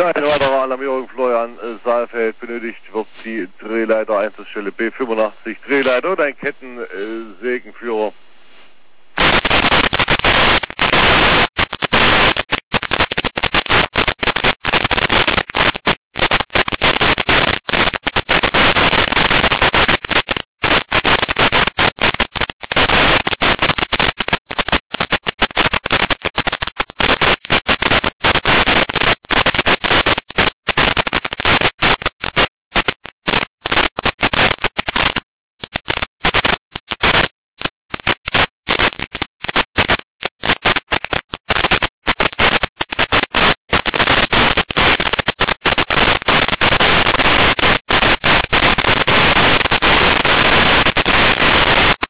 Ja, eine weitere Alarmierung Florian Saalfeld benötigt wird die Drehleiter Einsatzstelle B85 Drehleiter und ein Kettensägenführer